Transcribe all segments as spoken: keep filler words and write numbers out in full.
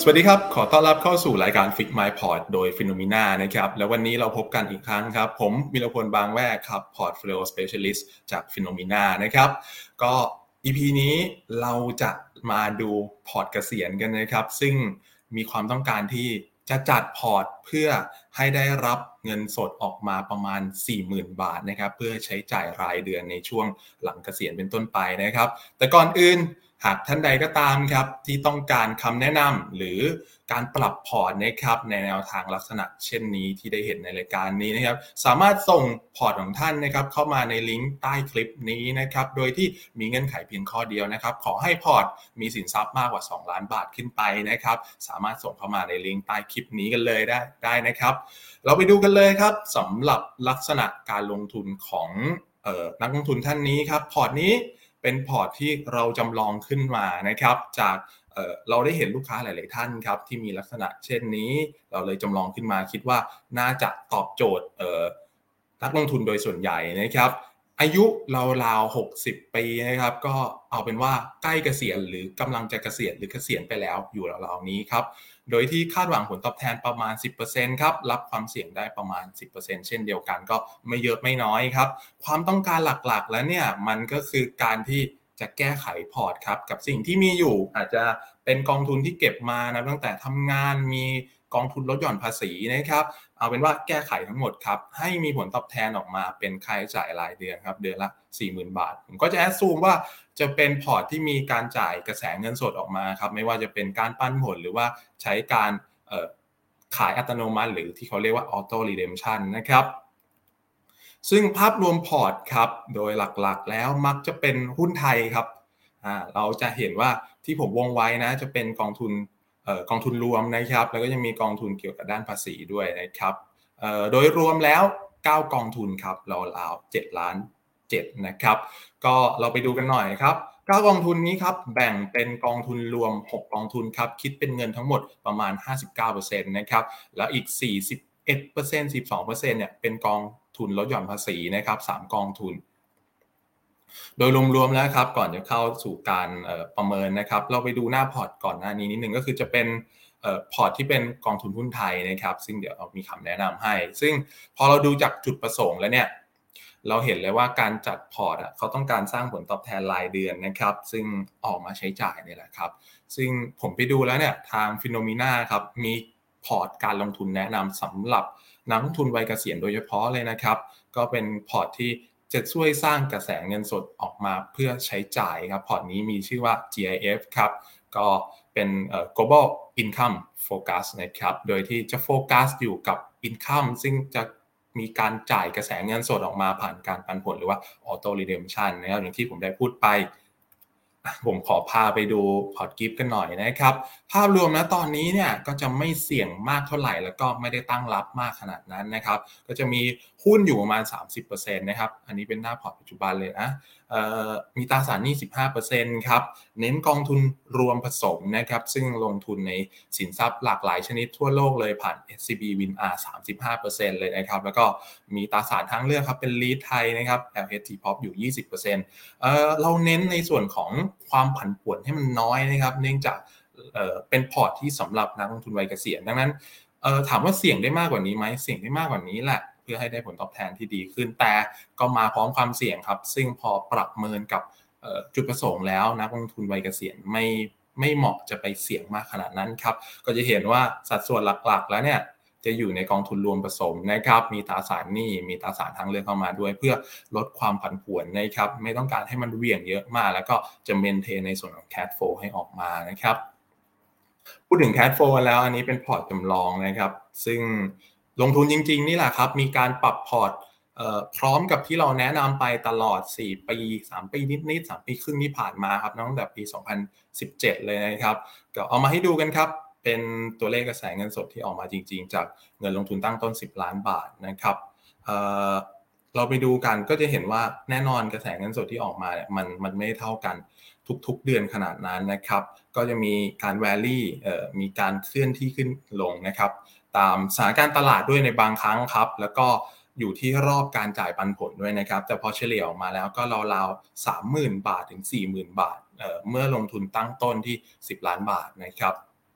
วัสดีครับขอต้อนรับเข้าสู่รายการ Fix My Port โดย Phenomena นะครับแล้ววันนี้เราพบกันอีกครั้งครับผมวิรพลบางแวกครับ Portfolio Specialist จาก Phenomena นะครับก็ อี พี นี้เราจะมาดูพอร์ตเกษียณกันนะครับซึ่งมีความต้องการที่จะจัดพอร์ตเพื่อให้ได้รับเงินสดออกมาประมาณ สี่หมื่น บาทนะครับเพื่อใช้จ่ายรายเดือนในช่วงหลังเกษียณเป็นต้นไปนะครับแต่ก่อนอื่นหากท่านใดก็ตามครับที่ต้องการคำแนะนำหรือการปรับพอร์ตนะครับในแนวทางลักษณะเช่นนี้ที่ได้เห็นในรายการนี้นะครับสามารถส่งพอร์ตของท่านนะครับเข้ามาในลิงก์ใต้คลิปนี้นะครับโดยที่มีเงื่อนไขเพียงข้อเดียวนะครับขอให้พอร์ตมีสินทรัพย์มากกว่าสองล้านบาทขึ้นไปนะครับสามารถส่งเข้ามาในลิงก์ใต้คลิปนี้กันเลยได้ได้นะครับเราไปดูกันเลยครับสำหรับลักษณะการลงทุนของเอ่อนักลงทุนท่านนี้ครับพอร์ตนี้เป็นพอร์ตที่เราจำลองขึ้นมานะครับจากเอ่อเราได้เห็นลูกค้าหลายๆท่านครับที่มีลักษณะเช่นนี้เราเลยจำลองขึ้นมาคิดว่าน่าจะตอบโจทย์เอ่อนักลงทุนโดยส่วนใหญ่นะครับอายุราวๆหกสิบปีนะครับก็เอาเป็นว่าใกล้เกษียณหรือกำลังจะเกษียณหรือเกษียณไปแล้วอยู่ราวๆนี้ครับโดยที่คาดหวังผลตอบแทนประมาณ สิบเปอร์เซ็นต์ ครับรับความเสี่ยงได้ประมาณ สิบเปอร์เซ็นต์ เช่นเดียวกันก็ไม่เยอะไม่น้อยครับความต้องการหลักๆแล้วเนี่ยมันก็คือการที่จะแก้ไขพอร์ตครับกับสิ่งที่มีอยู่อาจจะเป็นกองทุนที่เก็บมานะตั้งแต่ทำงานมีกองทุนลดหย่อนภาษีนะครับเอาเป็นว่าแก้ไขทั้งหมดครับให้มีผลตอบแทนออกมาเป็นค่าใช้จ่ายรายเดือนครับเดือนละ สี่หมื่น บาทผมก็จะแอดซูมว่าจะเป็นพอร์ตที่มีการจ่ายกระแสเงินสดออกมาครับไม่ว่าจะเป็นการปันผลหรือว่าใช้การเอ่อขายอัตโนมัติหรือที่เขาเรียกว่า Auto Redemption นะครับซึ่งภาพรวมพอร์ตครับโดยหลักๆแล้วมักจะเป็นหุ้นไทยครับอ่าเราจะเห็นว่าที่ผมวงไว้นะจะเป็นกองทุนเอ่อกองทุนรวมนะครับแล้วก็ยังมีกองทุนเกี่ยวกับด้านภาษีด้วยนะครับเอ่อโดยรวมแล้วเก้ากองทุนครับราวๆเจ็ดล้านเจ็ดนะครับก็เราไปดูกันหน่อยครับเก้ากองทุนนี้ครับแบ่งเป็นกองทุนรวมหกกองทุนครับคิดเป็นเงินทั้งหมดประมาณ ห้าสิบเก้าเปอร์เซ็นต์ นะครับแล้วอีก สี่สิบเอ็ดเปอร์เซ็นต์ สิบสองเปอร์เซ็นต์ เนี่ยเป็นกองทุนลดหย่อนภาษีนะครับสามกองทุนโดยรวมๆแล้วครับก่อนจะเข้าสู่การประเมินนะครับเราไปดูหน้าพอร์ตก่อนหน้านี้นิดนึงก็คือจะเป็นพอร์ตที่เป็นกองทุนหุ้นไทยนะครับซึ่งเดี๋ยวเรามีคำแนะนำให้ซึ่งพอเราดูจากจุดประสงค์แล้วเนี่ยเราเห็นเลยว่าการจัดพอร์ตอ่ะเขาต้องการสร้างผลตอบแทนรายเดือนนะครับซึ่งออกมาใช้จ่ายเนี่ยแหละครับซึ่งผมไปดูแล้วเนี่ยทาง Phenomena ครับมีพอร์ตการลงทุนแนะนำสำหรับนักลงทุนวัยเกษียณโดยเฉพาะเลยนะครับก็เป็นพอร์ตที่จะช่วยสร้างกระแสเงินสดออกมาเพื่อใช้จ่ายครับพอร์ตนี้มีชื่อว่า จี ไอ เอฟ ครับก็เป็นเอ่อ Global Income Focus นะครับโดยที่จะโฟกัสอยู่กับ Income ซึ่งจะมีการจ่ายกระแสเงินสดออกมาผ่านการปันผลหรือว่า Auto Redemption นะครับอย่างที่ผมได้พูดไปผมขอพาไปดูพอร์ตกิฟต์กันหน่อยนะครับภาพรวมนะตอนนี้เนี่ยก็จะไม่เสี่ยงมากเท่าไหร่แล้วก็ไม่ได้ตั้งรับมากขนาดนั้นนะครับก็จะมีหุ้นอยู่ประมาณ สามสิบเปอร์เซ็นต์ นะครับอันนี้เป็นหน้าพอร์ตปัจจุบันเลยนะมีตราสารหนี้ สิบห้าเปอร์เซ็นต์ ครับเน้นกองทุนรวมผสมนะครับซึ่งลงทุนในสินทรัพย์หลากหลายชนิดทั่วโลกเลยผ่าน เอส ซี บี WinR สามสิบห้าเปอร์เซ็นต์ เลยนะครับแล้วก็มีตราสารทางเลือกครับเป็น ลีด ไทยนะครับ แอล เอช ที พี โอ พี อยู่ ยี่สิบเปอร์เซ็นต์ เอ่อเราเน้นในส่วนของความผันผวนให้มันน้อยนะครับเนื่องจากเอ่อเป็นพอร์ตที่สำหรับนักลงทุนวัยเกษียณดังนั้นเอ่อถามว่าเสี่ยงได้มากกว่านี้ไหมเสี่ยงได้มากกว่านี้แหละเพื่อให้ได้ผลตอบแทนที่ดีขึ้นแต่ก็มาพร้อมความเสี่ยงครับซึ่งพอประเมินกับจุดประสงค์แล้วนักลงทุนวัยเกษียณไม่ไม่เหมาะจะไปเสี่ยงมากขนาดนั้นครับก็จะเห็นว่าสัดส่วนหลักๆแล้วเนี่ยจะอยู่ในกองทุนรวมผสมนะครับมีตราสารหนี้มีตราสารทางเลือกเข้ามาด้วยเพื่อลดความผันผวนนะครับไม่ต้องการให้มันเหวี่ยงเยอะมากแล้วก็จะเมนเทนในส่วนของ cash flow ให้ออกมานะครับพูดถึง cash flow แล้วอันนี้เป็นพอร์ตจำลองนะครับซึ่งลงทุนจริงๆนี่แหละครับมีการปรับพอร์ตพร้อมกับที่เราแนะนำไปตลอดสี่ปีสามปีนิดๆสามปีครึ่งที่ผ่านมาครับตั้งแต่ปีสองพันสิบเจ็ดเลยนะครับก็เอามาให้ดูกันครับเป็นตัวเลขกระแสเงินสดที่ออกมาจริงๆจากเงินลงทุนตั้งต้นสิบล้านบาทนะครับ เอ่อเราไปดูกันก็จะเห็นว่าแน่นอนกระแสเงินสดที่ออกมาเนี่ยมันมันไม่เท่ากันทุกๆเดือนขนาดนั้นนะครับก็จะมีการแวรี่เอ่อมีการเคลื่อนที่ขึ้นลงนะครับตามสถานการณ์ตลาดด้วยในบางครั้งครับแล้วก็อยู่ที่รอบการจ่ายปันผลด้วยนะครับแต่พอเฉลี่ยออกมาแล้วก็ราวๆ สามหมื่น บาทถึง สี่หมื่น บาทเอ่อเมื่อลงทุนตั้งต้นที่สิบล้านบาทนะครับพ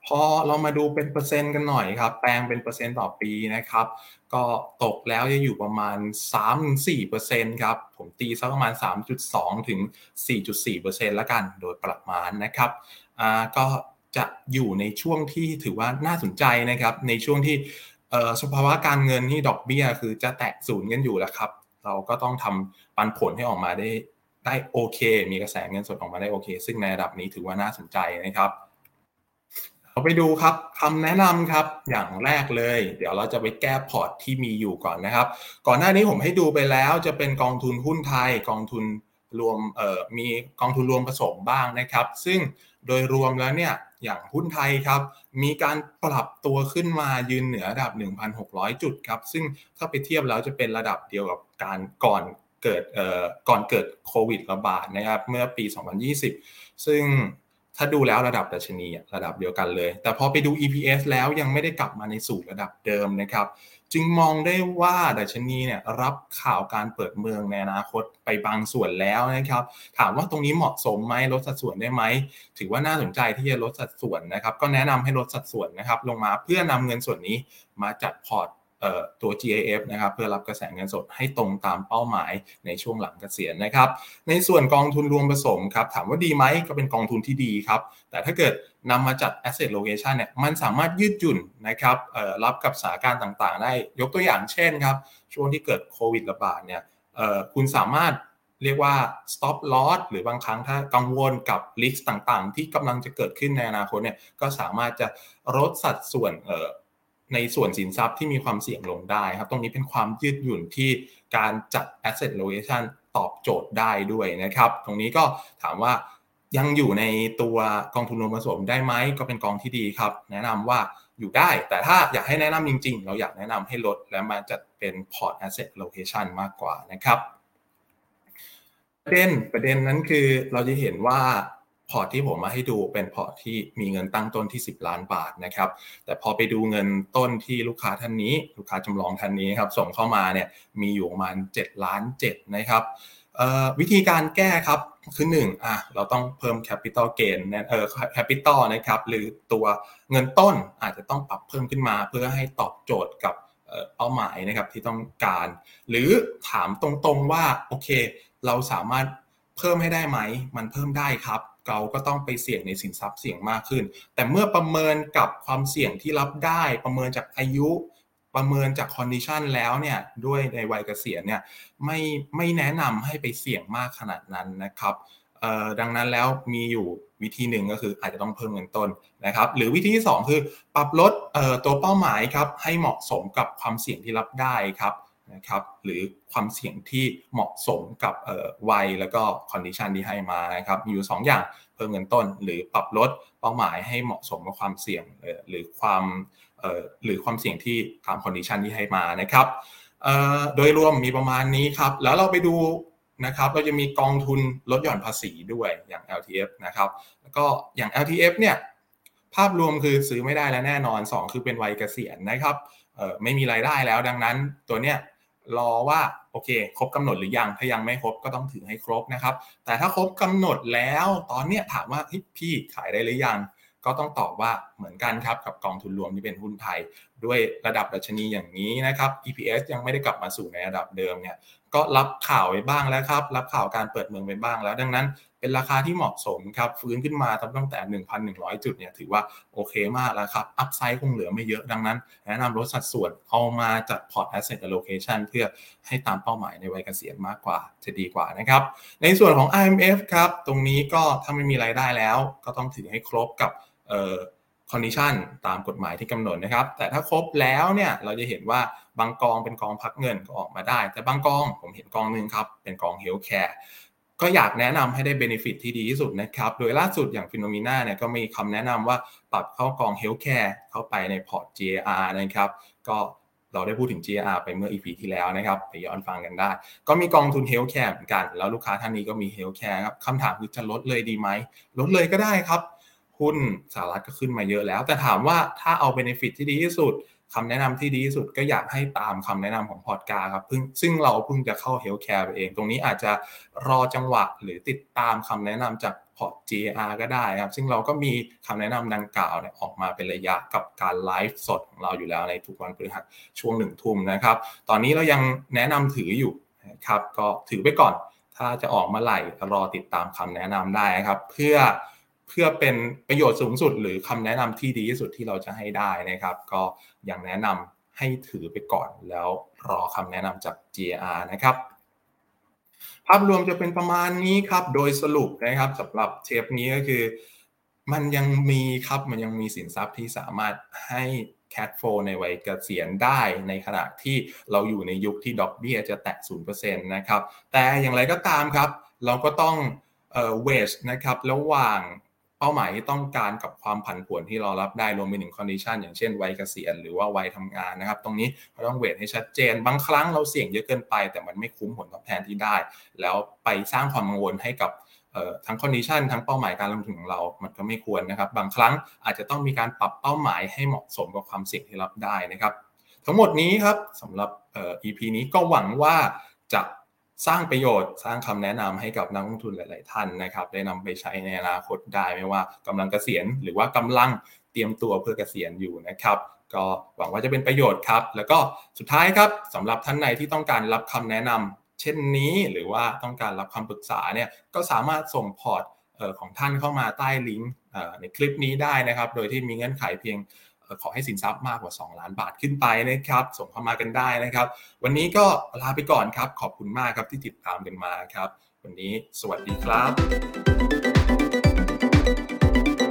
พอเรามาดูเป็นเปอร์เซ็นต์กันหน่อยครับแปลงเป็นเปอร์เซ็นต์ต่อปีนะครับก็ตกแล้วจะอยู่ประมาณ สามถึงสี่เปอร์เซ็นต์ ครับผมตีสักประมาณ สามจุดสอง ถึง สี่จุดสี่เปอร์เซ็นต์ แล้วกันโดยประมาณนะครับอ่าก็จะอยู่ในช่วงที่ถือว่าน่าสนใจนะครับในช่วงที่เอ่อสภาวะการเงินที่ดอกเบี้ยคือจะแตะศูนย์กันอยู่แล้วครับเราก็ต้องทำปันผลให้ออกมาได้ได้โอเคมีกระแสเงินสดออกมาได้โอเคซึ่งในระดับนี้ถือว่าน่าสนใจนะครับ เราไปดูครับคำแนะนำครับอย่างแรกเลยเดี๋ยวเราจะไปแก้พอร์ตที่มีอยู่ก่อนนะครับก่อนหน้านี้ผมให้ดูไปแล้วจะเป็นกองทุนหุ้นไทยกองทุนรวมเอ่อมีกองทุนรวมผสมบ้างนะครับซึ่งโดยรวมแล้วเนี่ยอย่างหุ้นไทยครับมีการปรับตัวขึ้นมายืนเหนือระดับ หนึ่งพันหกร้อย จุดครับซึ่งถ้าไปเทียบแล้วจะเป็นระดับเดียวกับการก่อนเกิดเอ่อก่อนเกิดโควิดระบาดนะครับเมื่อปีสองพันยี่สิบซึ่งถ้าดูแล้วระดับดัชนีระดับเดียวกันเลยแต่พอไปดู อี พี เอส แล้วยังไม่ได้กลับมาในสู่ระดับเดิมนะครับจึงมองได้ว่าดัชนีเนี่ยรับข่าวการเปิดเมืองในอนาคตไปบางส่วนแล้วนะครับถามว่าตรงนี้เหมาะสมไหมลดสัดส่วนได้ไหมถือว่าน่าสนใจที่จะลดสัดส่วนนะครับก็แนะนำให้ลดสัดส่วนนะครับลงมาเพื่อนำเงินส่วนนี้มาจัดพอร์ตตัว จี เอ เอฟ นะครับเพื่อรับกระแสเงินสดให้ตรงตามเป้าหมายในช่วงหลังเกษียณนะครับในส่วนกองทุนรวมผสมครับถามว่าดีไหมก็เป็นกองทุนที่ดีครับแต่ถ้าเกิดนำมาจัด asset allocation เนี่ยมันสามารถยืดหยุ่นนะครับรับกับสถานการณ์ต่างๆได้ยกตัวอย่างเช่นครับช่วงที่เกิดโควิดระบาดเนี่ยคุณสามารถเรียกว่า stop loss หรือบางครั้งถ้ากังวลกับ risk ต่างๆที่กำลังจะเกิดขึ้นในอนาคตเนี่ยก็สามารถจะลดสัดส่วนในส่วนสินทรัพย์ที่มีความเสี่ยงลงได้ครับตรงนี้เป็นความยืดหยุ่นที่การจัด asset allocation ตอบโจทย์ได้ด้วยนะครับตรงนี้ก็ถามว่ายังอยู่ในตัวกองทุนรวมผสมได้ไหมก็เป็นกองที่ดีครับแนะนำว่าอยู่ได้แต่ถ้าอยากให้แนะนำจริงๆเราอยากแนะนำให้ลดและมาจัดเป็น port asset allocation มากกว่านะครับประเด็นประเด็นนั้นคือเราจะเห็นว่าพอร์ตที่ผมมาให้ดูเป็นพอร์ตที่มีเงินตั้งต้นที่สิบล้านบาทนะครับแต่พอไปดูเงินต้นที่ลูกค้าท่านนี้ลูกค้าจำลองท่านนี้ครับส่งเข้ามาเนี่ยมีอยู่ประมาณเจ็ดล้านเจ็ดนะครับวิธีการแก้ครับคือหนึ่งอ่ะเราต้องเพิ่ม capital gain เอ่อ capital นะครับหรือตัวเงินต้นอาจจะต้องปรับเพิ่มขึ้นมาเพื่อให้ตอบโจทย์กับเป้าหมายนะครับที่ต้องการหรือถามตรงๆว่าโอเคเราสามารถเพิ่มให้ได้ไหมมันเพิ่มได้ครับเราก็ต้องไปเสี่ยงในสินทรัพย์เสี่ยงมากขึ้นแต่เมื่อประเมินกับความเสี่ยงที่รับได้ประเมินจากอายุประเมินจากคอนดิชันแล้วเนี่ยด้วยในวัยเกษียณเนี่ยไม่ไม่แนะนำให้ไปเสี่ยงมากขนาดนั้นนะครับดังนั้นแล้วมีอยู่วิธีหนึ่งก็คืออาจจะต้องเพิ่มเงินต้นนะครับหรือวิธีที่สองคือปรับลดตัวเป้าหมายครับให้เหมาะสมกับความเสี่ยงที่รับได้ครับนะครับหรือความเสี่ยงที่เหมาะสมกับวัยแล้วก็คอนดิชันที่ให้มานะครับมีอยู่สองอย่างเพิ่มเงินต้นหรือปรับลดเป้าหมายให้เหมาะสมกับความเสี่ยงหรือความหรือความเสี่ยงที่ตามคอนดิชันที่ให้มานะครับโดยรวมมีประมาณนี้ครับแล้วเราไปดูนะครับเราจะมีกองทุนลดหย่อนภาษีด้วยอย่าง แอล ที เอฟ นะครับแล้วก็อย่าง แอล ที เอฟ เนี่ยภาพรวมคือซื้อไม่ได้แล้วแน่นอนสองคือเป็นวัยเกษียณนะครับไม่มีรายได้แล้วดังนั้นตัวเนี้ยรอว่าโอเคครบกำหนดหรือยังถ้ายังไม่ครบก็ต้องถือให้ครบนะครับแต่ถ้าครบกำหนดแล้วตอนเนี้ยถามว่าพี่ขายได้หรือยังก็ต้องตอบว่าเหมือนกันครับกับกองทุนรวมที่เป็นหุ้นไทยด้วยระดับดัชนีอย่างนี้นะครับ อี พี เอส ยังไม่ได้กลับมาสู่ในระดับเดิมเนี่ยก็รับข่าวไว้บ้างแล้วครับรับข่าวการเปิดเมืองไปบ้างแล้วดังนั้นเป็นราคาที่เหมาะสมครับฟื้นขึ้นมาตั้งแต่ หนึ่งพันหนึ่งร้อย จุดเนี่ยถือว่าโอเคมากแล้วครับอัพไซด์คงเหลือไม่เยอะดังนั้นแนะนำลดสัดส่วนเอามาจัดพอร์ต asset allocation เพื่อให้ตามเป้าหมายในวัยเกษียณมากกว่าจะดีกว่านะครับในส่วนของ ไอ เอ็ม เอฟ ครับตรงนี้ก็ถ้าไม่มีรายได้แล้วก็ต้องถือให้ครบกับเอ่อคอนดิชันตามกฎหมายที่กำหนดนะครับแต่ถ้าครบแล้วเนี่ยเราจะเห็นว่าบางกองเป็นกองพักเงินก็ออกมาได้แต่บางกองผมเห็นกองนึงครับเป็นกอง Healthcare ก็อยากแนะนำให้ได้ benefit ที่ดีที่สุดนะครับโดยล่าสุดอย่าง Phenomena เนี่ยก็มีคำแนะนำว่าปรับเข้ากอง Healthcare เข้าไปในพอร์ต จี เอ อาร์ นะครับก็เราได้พูดถึง จี เอ อาร์ ไปเมื่อ อี พี ที่แล้วนะครับไปย้อนฟังกันได้ก็มีกองทุน Healthcare เหมือนกันแล้วลูกค้าท่านนี้ก็มี Healthcare ครับคำถามคือจะลดเลยดีไหมลดเลยก็ได้ครับหุ้นสหรัฐก็ขึ้นมาเยอะแล้วแต่ถามว่าถ้าเอา benefit ที่ดีที่สุดคำแนะนำที่ดีที่สุดก็อยากให้ตามคำแนะนำของพอร์ตการ์ครับเพิ่งซึ่งเราเพิ่งจะเข้า Healthcare ไปเองตรงนี้อาจจะรอจังหวะหรือติดตามคำแนะนำจากพอร์ต จี เอ อาร์ ก็ได้ครับซึ่งเราก็มีคำแนะนำดังกล่าวเนี่ยออกมาเป็นระยะกับการไลฟ์สดของเราอยู่แล้วในทุกวันพฤหัสช่วงหนึ่งทุ่มนะครับตอนนี้เรายังแนะนำถืออยู่นะครับก็ถือไปก่อนถ้าจะออกมาไหร่รอติดตามคำแนะนำได้ครับเพื่อเพื่อเป็นประโยชน์สูงสุดหรือคำแนะนำที่ดีที่สุดที่เราจะให้ได้นะครับก็ยังแนะนำให้ถือไปก่อนแล้วรอคำแนะนำจาก จี เอ อาร์ นะครับภาพรวมจะเป็นประมาณนี้ครับโดยสรุปนะครับสำหรับเทปนี้ก็คือมันยังมีครับมันยังมีสินทรัพย์ที่สามารถให้แคชโฟลว์ในวัยเกษียณได้ในขณะที่เราอยู่ในยุคที่ดอกเบี้ยจะแตะ ศูนย์เปอร์เซ็นต์ นะครับแต่อย่างไรก็ตามครับเราก็ต้องเอ่อเวชนะครับระหว่างเป้าหมายที่ต้องการกับความผันผวนที่เรารับได้รวมไปถึงคอนดิชันอย่างเช่นวัยเกษียณหรือว่าวัยทำงานนะครับตรงนี้เราต้องเวทให้ชัดเจนบางครั้งเราเสี่ยงเยอะเกินไปแต่มันไม่คุ้มผลตอบแทนที่ได้แล้วไปสร้างความกังวลให้กับทั้งคอนดิชันทั้งเป้าหมายการลงทุนของเรามันก็ไม่ควรนะครับบางครั้งอาจจะต้องมีการปรับเป้าหมายให้เหมาะสมกับความเสี่ยงที่รับได้นะครับทั้งหมดนี้ครับสำหรับ อี พี นี้ก็หวังว่าจะสร้างประโยชน์สร้างคำแนะนำให้กับนักลงทุนหลายๆท่านนะครับได้นำไปใช้ในอนาคตได้ไม่ว่ากำลังเกษียณหรือว่ากำลังเตรียมตัวเพื่อเกษียณอยู่นะครับก็หวังว่าจะเป็นประโยชน์ครับแล้วก็สุดท้ายครับสำหรับท่านใดที่ต้องการรับคำแนะนำเช่นนี้หรือว่าต้องการรับคำปรึกษาเนี่ยก็สามารถส่งพอร์ตของท่านเข้ามาใต้ลิงก์ในคลิปนี้ได้นะครับโดยที่มีเงื่อนไขเพียงขอให้สินทรัพย์มากกว่าสองล้านบาทขึ้นไปนะครับส่งเข้ามากันได้นะครับวันนี้ก็ลาไปก่อนครับขอบคุณมากครับที่ติดตามกันมาครับวันนี้สวัสดีครับ